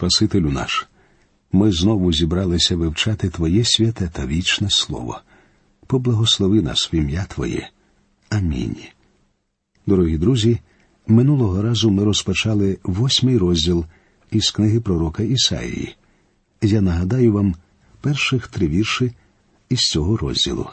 Спасителю наш, ми знову зібралися вивчати Твоє святе та вічне Слово. Поблагослови нас в ім'я Твоє. Амінь. Дорогі друзі, минулого разу ми розпочали 8 розділ із книги пророка Ісаїї. Я нагадаю вам перших 3 вірші із цього розділу.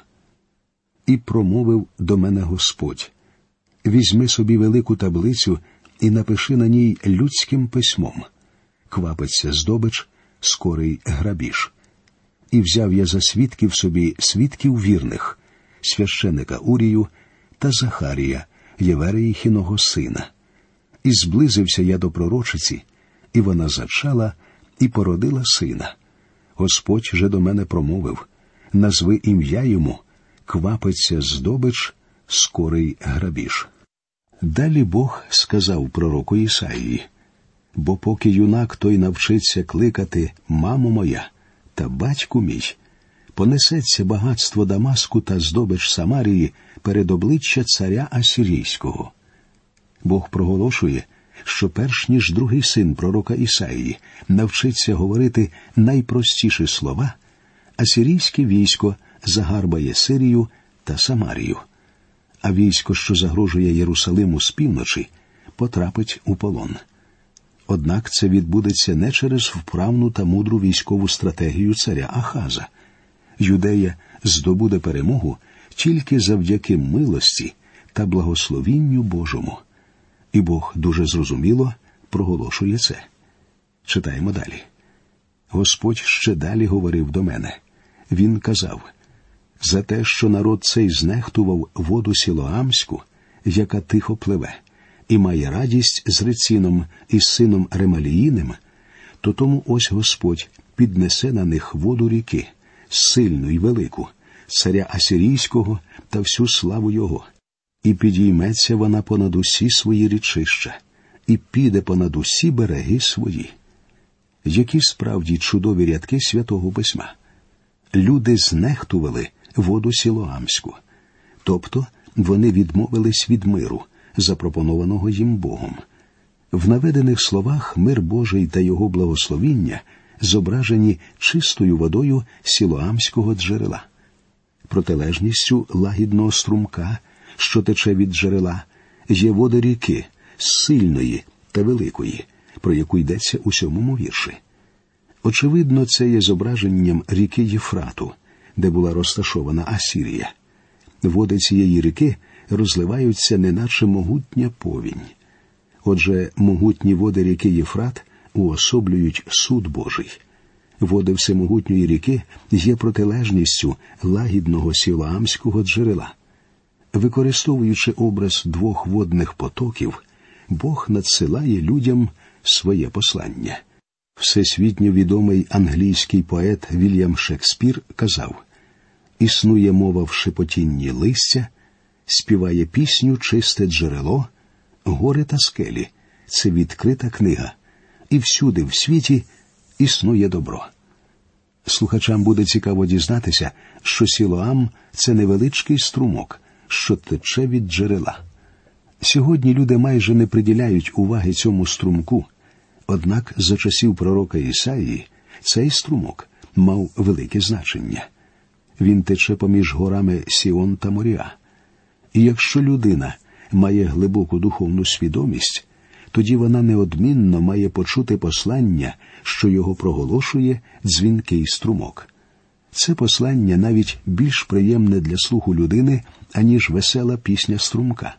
«І промовив до мене Господь: візьми собі велику таблицю і напиши на ній людським письмом: квапиться здобич, скорий грабіж. І взяв я за свідків собі свідків вірних, священика Урію та Захарія, Євереїхіного сина. І зблизився я до пророчиці, і вона зачала і породила сина. Господь же до мене промовив: назви ім'я йому, квапиться здобич, скорий грабіж». Далі Бог сказав пророку Ісаїї: «Бо поки юнак той навчиться кликати «мамо моя» та «батьку мій», понесеться багатство Дамаску та здобич Самарії перед обличчя царя Асирійського». Бог проголошує, що перш ніж другий син пророка Ісаїї навчиться говорити найпростіші слова, асирійське військо загарбає Сирію та Самарію, а військо, що загрожує Єрусалиму з півночі, потрапить у полон. Однак це відбудеться не через вправну та мудру військову стратегію царя Ахаза. Юдея здобуде перемогу тільки завдяки милості та благословінню Божому. І Бог дуже зрозуміло проголошує це. Читаємо далі. Господь ще далі говорив до мене. Він казав: «За те, що народ цей знехтував воду Сілоамську, яка тихо пливе, і має радість з Реціном і сином Ремаліїним, то тому ось Господь піднесе на них воду ріки, сильну й велику, царя Асирійського та всю славу його. І підійметься вона понад усі свої річища, і піде понад усі береги свої». Які справді чудові рядки Святого Письма. Люди знехтували воду Сілоамську, тобто вони відмовились від миру, запропонованого їм Богом. В наведених словах мир Божий та його благословіння зображені чистою водою Сілоамського джерела. Протилежністю лагідного струмка, що тече від джерела, є вода ріки, сильної та великої, про яку йдеться у 7 вірші. Очевидно, це є зображенням ріки Єфрату, де була розташована Асірія. Води цієї ріки розливаються неначе могутня повінь. Отже, могутні води ріки Єфрат уособлюють суд Божий. Води всемогутньої ріки є протилежністю лагідного Сілоамського джерела. Використовуючи образ 2 водних потоків, Бог надсилає людям своє послання. Всесвітньо відомий англійський поет Вільям Шекспір казав: «Існує мова в шепотінні листя, співає пісню чисте джерело, гори та скелі – це відкрита книга, і всюди в світі існує добро». Слухачам буде цікаво дізнатися, що Сілоам – це невеличкий струмок, що тече від джерела. Сьогодні люди майже не приділяють уваги цьому струмку, однак за часів пророка Ісаїї цей струмок мав велике значення. Він тече поміж горами Сіон та Моріа. І якщо людина має глибоку духовну свідомість, тоді вона неодмінно має почути послання, що його проголошує дзвінкий струмок. Це послання навіть більш приємне для слуху людини, аніж весела пісня струмка.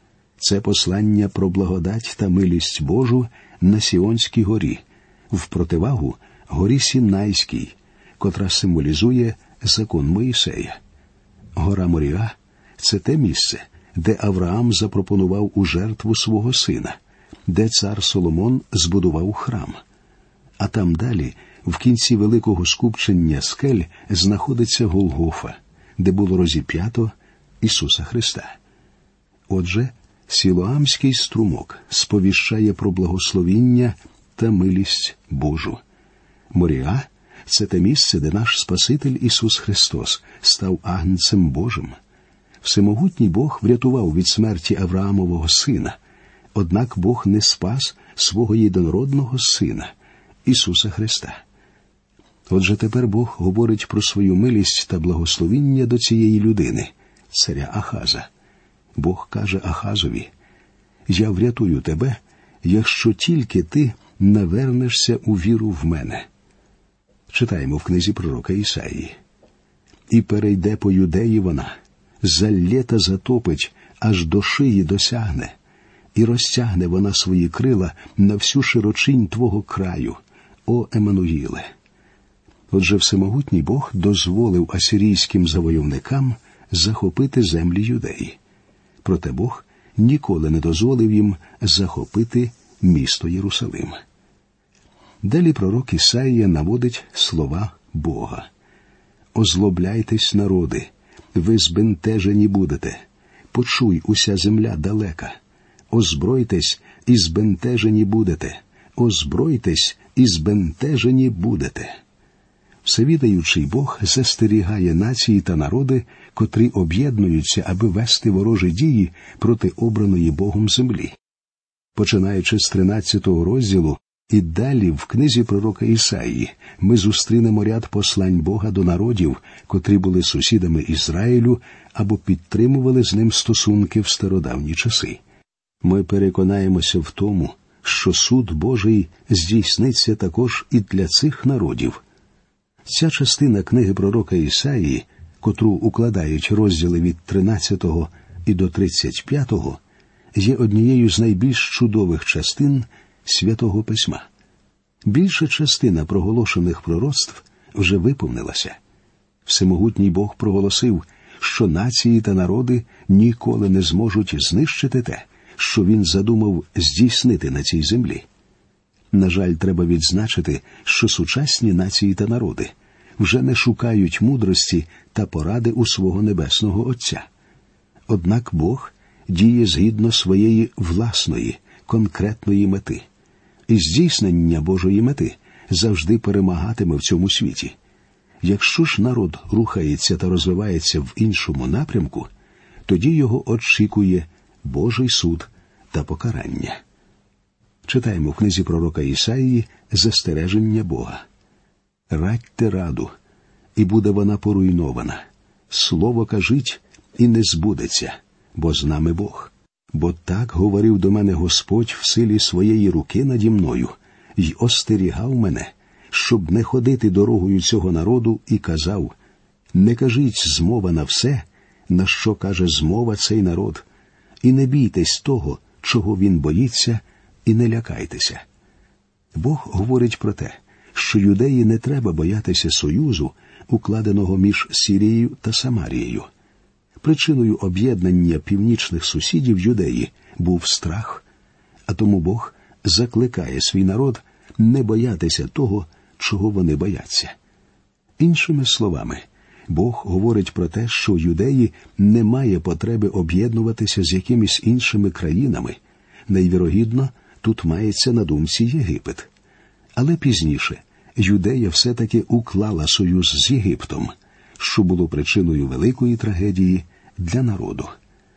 Це послання про благодать та милість Божу на Сіонській горі, в противагу горі Сінайській, котра символізує закон Моїсея. Гора Моріа – це те місце, де Авраам запропонував у жертву свого сина, де цар Соломон збудував храм. А там далі, в кінці великого скупчення скель, знаходиться Голгофа, де було розіп'ято Ісуса Христа. Отже, Сілоамський струмок сповіщає про благословіння та милість Божу. Моріа – це те місце, де наш Спаситель Ісус Христос став агнцем Божим. Всемогутній Бог врятував від смерті Авраамового сина, однак Бог не спас свого єдинородного сина, Ісуса Христа. Отже, тепер Бог говорить про свою милість та благословіння до цієї людини, царя Ахаза. Бог каже Ахазові: «Я врятую тебе, якщо тільки ти навернешся у віру в мене». Читаємо в книзі пророка Ісаїї. «І перейде по Юдеї вона, залє та затопить, аж до шиї досягне, і розтягне вона свої крила на всю широчинь твого краю, о Еммануїле». Отже, всемогутній Бог дозволив асирійським завойовникам захопити землі Юдеї. Проте Бог ніколи не дозволив їм захопити місто Єрусалим. Далі пророк Ісаїя наводить слова Бога. «Озлобляйтесь, народи, ви збентежені будете. Почуй, уся земля далека. Озбройтесь, і збентежені будете. Озбройтесь, і збентежені будете». Всевідаючий Бог застерігає нації та народи, котрі об'єднуються, аби вести ворожі дії проти обраної Богом землі. Починаючи з 13 розділу і далі в книзі пророка Ісаїї, ми зустрінемо ряд послань Бога до народів, котрі були сусідами Ізраїлю або підтримували з ним стосунки в стародавні часи. Ми переконаємося в тому, що суд Божий здійсниться також і для цих народів. Ця частина книги пророка Ісаїї, котру укладають розділи від 13 і до 35, є однією з найбільш чудових частин Святого Письма. Більша частина проголошених пророцтв вже виповнилася. Всемогутній Бог проголосив, що нації та народи ніколи не зможуть знищити те, що він задумав здійснити на цій землі. На жаль, треба відзначити, що сучасні нації та народи вже не шукають мудрості та поради у свого Небесного Отця. Однак Бог діє згідно своєї власної, конкретної мети. І здійснення Божої мети завжди перемагатиме в цьому світі. Якщо ж народ рухається та розвивається в іншому напрямку, тоді його очікує Божий суд та покарання. Читаємо в книзі пророка Ісаїї застереження Бога. «Радьте раду, і буде вона поруйнована. Слово кажіть, і не збудеться, бо з нами Бог. Бо так говорив до мене Господь в силі своєї руки наді мною, й остерігав мене, щоб не ходити дорогою цього народу, і казав: не кажіть змова на все, на що каже змова цей народ, і не бійтесь того, чого він боїться, і не лякайтеся». Бог говорить про те, що юдеї не треба боятися союзу, укладеного між Сирією та Самарією. Причиною об'єднання північних сусідів юдеї був страх, а тому Бог закликає свій народ не боятися того, чого вони бояться. Іншими словами, Бог говорить про те, що у юдеї немає потреби об'єднуватися з якимись іншими країнами. Найвірогідно, тут мається на думці Єгипет. Але пізніше Юдея все-таки уклала союз з Єгиптом, що було причиною великої трагедії для народу.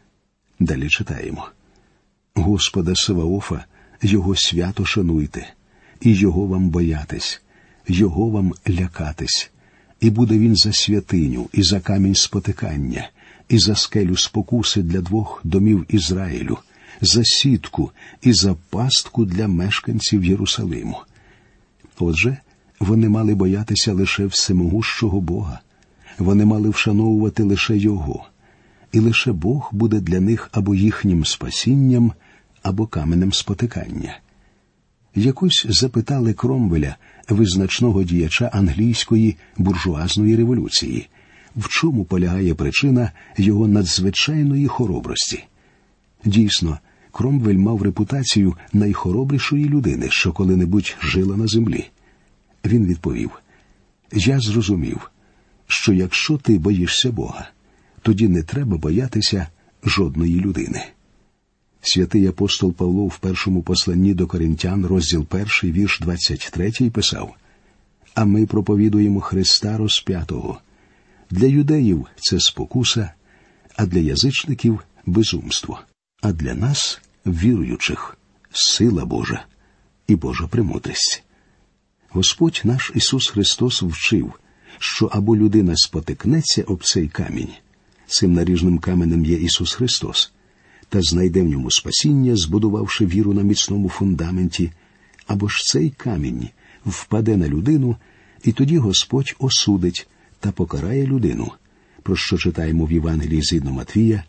Далі читаємо. «Господа Саваофа, його свято шануйте, і його вам боятись, його вам лякатись, і буде він за святиню, і за камінь спотикання, і за скелю спокуси для двох домів Ізраїлю, за сітку і за пастку для мешканців Єрусалиму». Отже, вони мали боятися лише всемогущого Бога. Вони мали вшановувати лише Його. І лише Бог буде для них або їхнім спасінням, або каменем спотикання. Якось запитали Кромвеля, визначного діяча англійської буржуазної революції, в чому полягає причина його надзвичайної хоробрості. Дійсно, Кромвель мав репутацію найхоробрішої людини, що коли-небудь жила на землі. Він відповів: «Я зрозумів, що якщо ти боїшся Бога, тоді не треба боятися жодної людини». Святий апостол Павло в першому посланні до Коринтян, розділ 1, вірш 23, писав: «А ми проповідуємо Христа розп'ятого. Для юдеїв це спокуса, а для язичників – безумство, а для нас, віруючих, сила Божа і Божа премудрість». Господь наш Ісус Христос вчив, що або людина спотикнеться об цей камінь, цим наріжним каменем є Ісус Христос, та знайде в ньому спасіння, збудувавши віру на міцному фундаменті, або ж цей камінь впаде на людину, і тоді Господь осудить та покарає людину, про що читаємо в Євангелії згідно Матвія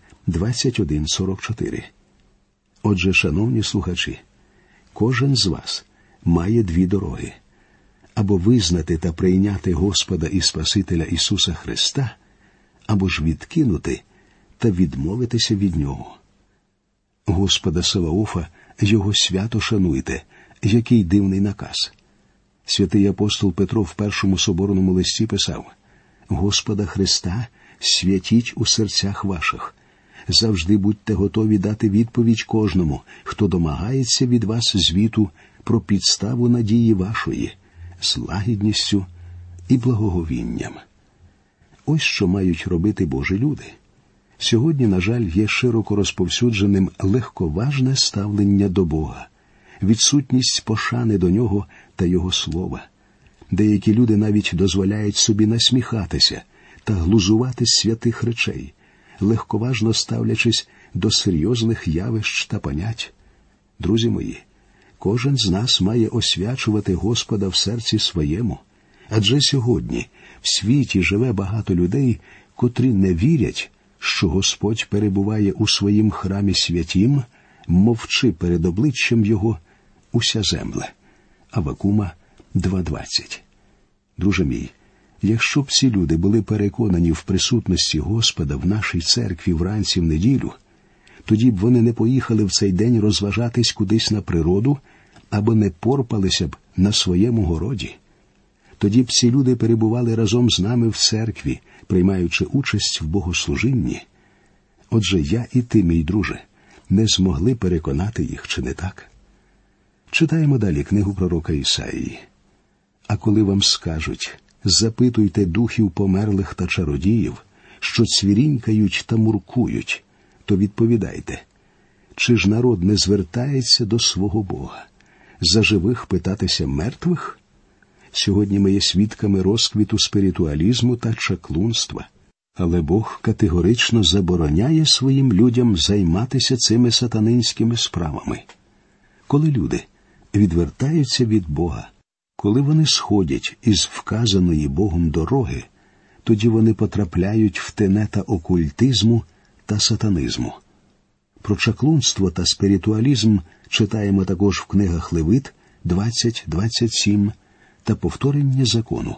21:44. Отже, шановні слухачі, кожен з вас має дві дороги – або визнати та прийняти Господа і Спасителя Ісуса Христа, або ж відкинути та відмовитися від Нього. Господа Саваофа, Його свято шануйте, який дивний наказ. Святий апостол Петро в першому соборному листі писав: «Господа Христа святіть у серцях ваших. Завжди будьте готові дати відповідь кожному, хто домагається від вас звіту про підставу надії вашої, з лагідністю і благоговінням». Ось що мають робити Божі люди. Сьогодні, на жаль, є широко розповсюдженим легковажне ставлення до Бога, відсутність пошани до Нього та Його Слова. Деякі люди навіть дозволяють собі насміхатися та глузувати з святих речей, легковажно ставлячись до серйозних явищ та понять. Друзі мої, кожен з нас має освячувати Господа в серці своєму, адже сьогодні в світі живе багато людей, котрі не вірять, що Господь перебуває у своїм храмі святім, мовчи перед обличчям Його уся земля. Аввакума 2:20. Друже мій, якщо б ці люди були переконані в присутності Господа в нашій церкві вранці в неділю, тоді б вони не поїхали в цей день розважатись кудись на природу або не порпалися б на своєму городі. Тоді б ці люди перебували разом з нами в церкві, приймаючи участь в богослужінні. Отже, я і ти, мій друже, не змогли переконати їх, чи не так? Читаємо далі книгу пророка Ісаїї. «А коли вам скажуть, запитуйте духів померлих та чародіїв, що цвірінькають та муркують, то відповідайте, чи ж народ не звертається до свого Бога? За живих питатися мертвих?» Сьогодні ми є свідками розквіту спіритуалізму та чаклунства, але Бог категорично забороняє своїм людям займатися цими сатанинськими справами. Коли люди відвертаються від Бога, коли вони сходять із вказаної Богом дороги, тоді вони потрапляють в тенета окультизму та сатанизму. Про чаклунство та спіритуалізм читаємо також в книгах Левит 20:27 та повторення закону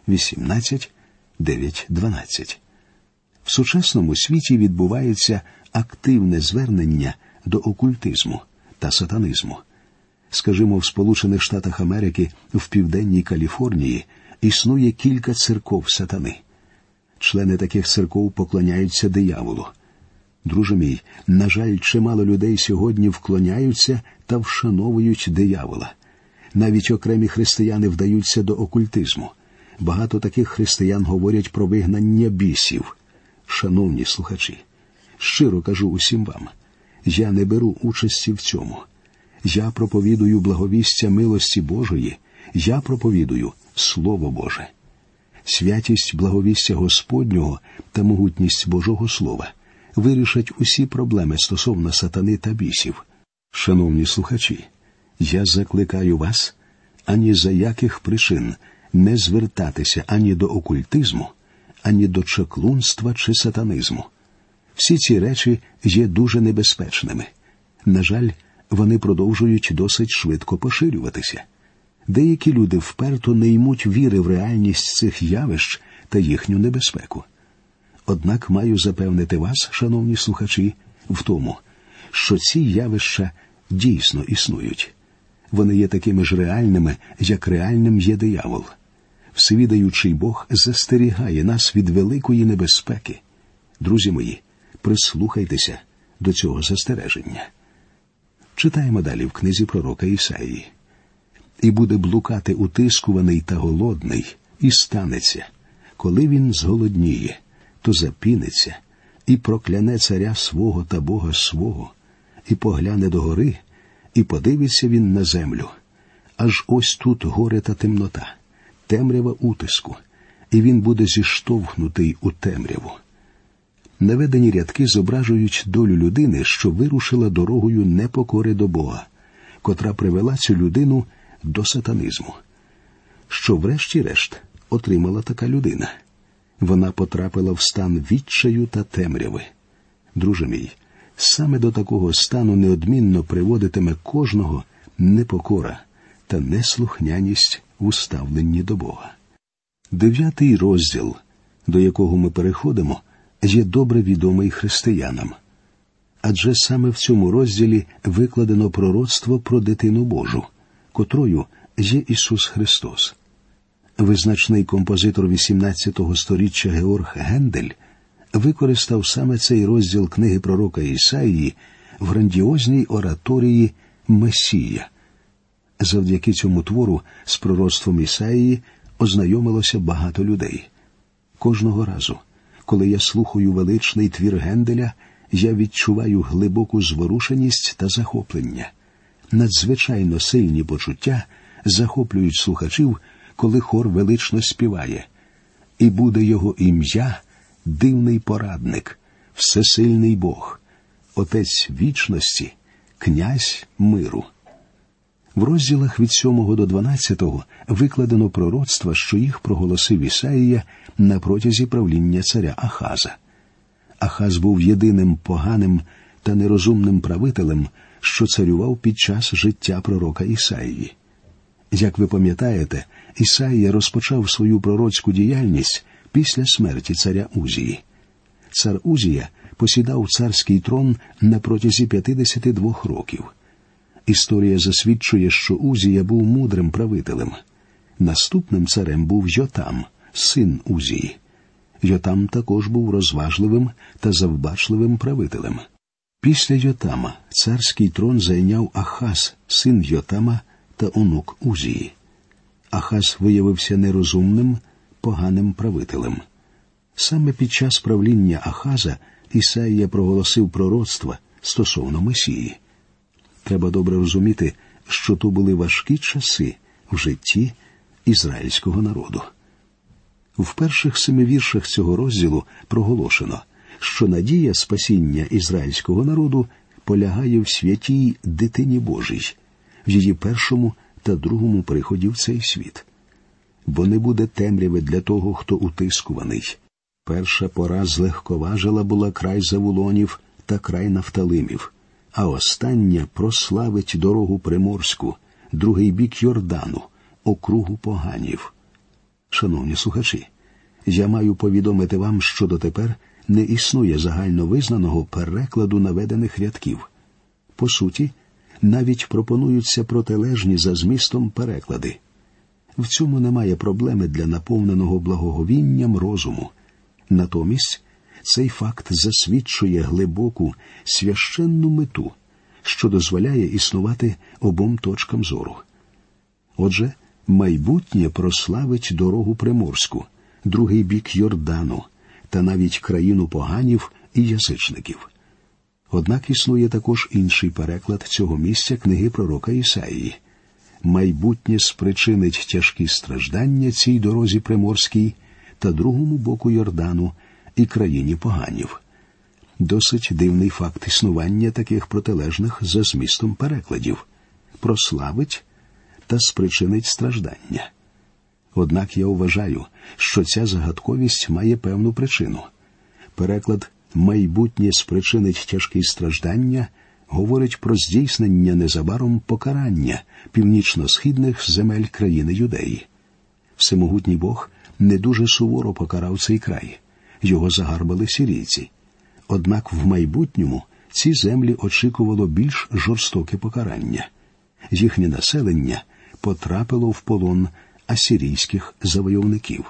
18:9-12. В сучасному світі відбувається активне звернення до окультизму та сатанизму. Скажімо, в Сполучених Штатах Америки, в Південній Каліфорнії, існує кілька церков сатани. Члени таких церков поклоняються дияволу. Друже мій, на жаль, чимало людей сьогодні вклоняються та вшановують диявола. Навіть окремі християни вдаються до окультизму. Багато таких християн говорять про вигнання бісів. Шановні слухачі, щиро кажу усім вам, я не беру участі в цьому. Я проповідую благовістя милості Божої, я проповідую Слово Боже. Святість благовістя Господнього та могутність Божого Слова вирішать усі проблеми стосовно сатани та бісів. Шановні слухачі, я закликаю вас ані за яких причин не звертатися ані до окультизму, ані до чаклунства чи сатанизму. Всі ці речі є дуже небезпечними. На жаль, вони продовжують досить швидко поширюватися. Деякі люди вперто не ймуть віри в реальність цих явищ та їхню небезпеку. Однак маю запевнити вас, шановні слухачі, в тому, що ці явища дійсно існують. Вони є такими ж реальними, як реальним є диявол. Всевідаючий Бог застерігає нас від великої небезпеки. Друзі мої, прислухайтеся до цього застереження. Читаємо далі в книзі пророка Ісаїї. «І буде блукати утискуваний та голодний, і станеться, коли він зголодніє, то запіниться, і прокляне царя свого та Бога свого, і погляне догори, і подивиться він на землю, аж ось тут горе та темнота, темрява утиску, і він буде зіштовхнутий у темряву. Наведені рядки зображують долю людини, що вирушила дорогою непокори до Бога, котра привела цю людину до сатанизму. Що врешті-решт отримала така людина? Вона потрапила в стан відчаю та темряви. Друже мій, саме до такого стану неодмінно приводитиме кожного непокора та неслухняність у ставленні до Бога. 9 розділ, до якого ми переходимо, є добре відомий християнам. Адже саме в цьому розділі викладено пророцтво про дитину Божу, котрою є Ісус Христос. Визначний композитор 18-го сторіччя Георг Гендель використав саме цей розділ книги пророка Ісаїї в грандіозній ораторії «Месія». Завдяки цьому твору з пророцтвом Ісаїї ознайомилося багато людей. Кожного разу, коли я слухаю величний твір Генделя, я відчуваю глибоку зворушеність та захоплення. Надзвичайно сильні почуття захоплюють слухачів, коли хор велично співає: «І буде його ім'я – дивний порадник, всесильний Бог, Отець вічності, князь миру». В розділах від 7 до 12 викладено пророцтва, що їх проголосив Ісаїя на протязі правління царя Ахаза. Ахаз був єдиним поганим та нерозумним правителем, що царював під час життя пророка Ісаїї. Як ви пам'ятаєте, Ісаїя розпочав свою пророцьку діяльність після смерті царя Узії. Цар Узія посідав царський трон на протязі 52 років. Історія засвідчує, що Узія був мудрим правителем. Наступним царем був Йотам, син Узії. Йотам також був розважливим та завбачливим правителем. Після Йотама царський трон зайняв Ахаз, син Йотама та онук Узії. Ахаз виявився нерозумним, поганим правителем. Саме під час правління Ахаза Ісаїя проголосив пророцтва стосовно Месії. Треба добре розуміти, що то були важкі часи в житті ізраїльського народу. В перших 7 віршах цього розділу проголошено, що надія спасіння ізраїльського народу полягає в святій дитині Божій, в її першому та другому приході в цей світ. Бо не буде темряви для того, хто утискуваний. Перша пора злегковажила була край Завулонів та край Нафталимів, а остання прославить дорогу приморську, другий бік Йордану, округу поганів. Шановні слухачі, я маю повідомити вам, що дотепер не існує загальновизнаного перекладу наведених рядків. По суті, навіть пропонуються протилежні за змістом переклади. В цьому немає проблеми для наповненого благоговінням розуму. Натомість, цей факт засвідчує глибоку, священну мету, що дозволяє існувати обом точкам зору. Отже, майбутнє прославить дорогу приморську, другий бік Йордану та навіть країну поганів і язичників. Однак існує також інший переклад цього місця книги пророка Ісаїї. Майбутнє спричинить тяжкі страждання цій дорозі приморській та другому боку Йордану і країні поганів. Досить дивний факт існування таких протилежних за змістом перекладів – прославить та спричинить страждання. Однак я вважаю, що ця загадковість має певну причину. Переклад «майбутнє спричинить тяжкі страждання» говорить про здійснення незабаром покарання північно-східних земель країни Юдеї. Всемогутній Бог не дуже суворо покарав цей край. Його загарбали сирійці. Однак в майбутньому ці землі очікувало більш жорстоке покарання. Їхнє населення потрапило в полон асирійських завойовників.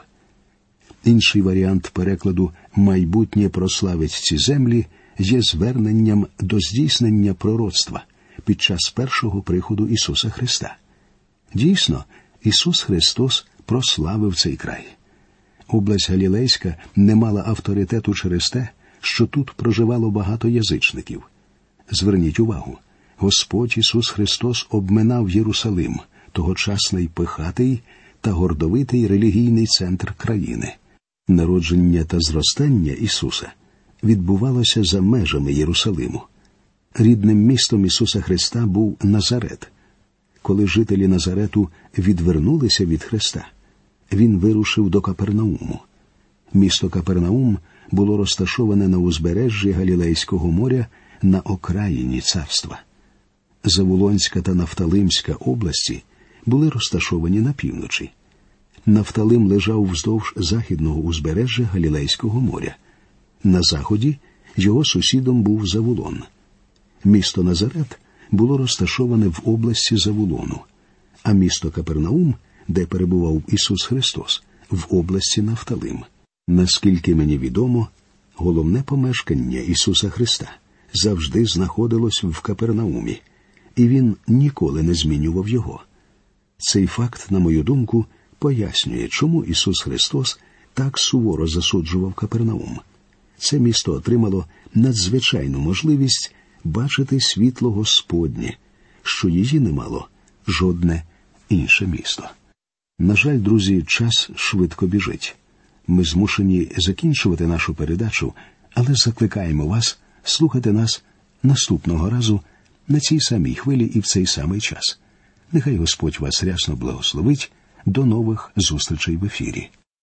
Інший варіант перекладу «майбутнє прославить ці землі» є зверненням до здійснення пророцтва під час першого приходу Ісуса Христа. Дійсно, Ісус Христос прославив цей край. Область Галілейська не мала авторитету через те, що тут проживало багато язичників. Зверніть увагу, Господь Ісус Христос обминав Єрусалим, тогочасний пихатий та гордовитий релігійний центр країни. Народження та зростання Ісуса відбувалося за межами Єрусалиму. Рідним містом Ісуса Христа був Назарет. Коли жителі Назарету відвернулися від Христа, він вирушив до Капернауму. Місто Капернаум було розташоване на узбережжі Галілейського моря на окраїні царства. Завулонська та Нафталимська області були розташовані на півночі. Нафталим лежав вздовж західного узбережжя Галілейського моря. На заході його сусідом був Завулон. Місто Назарет було розташоване в області Завулону, а місто Капернаум, де перебував Ісус Христос, в області Нафталим. Наскільки мені відомо, головне помешкання Ісуса Христа завжди знаходилось в Капернаумі, і він ніколи не змінював його. Цей факт, на мою думку, пояснює, чому Ісус Христос так суворо засуджував Капернаум. Це місто отримало надзвичайну можливість бачити світло Господнє, що її не мало жодне інше місто. На жаль, друзі, час швидко біжить. Ми змушені закінчувати нашу передачу, але закликаємо вас слухати нас наступного разу на цій самій хвилі і в цей самий час. Нехай Господь вас рясно благословить. До нових зустрічей в ефірі.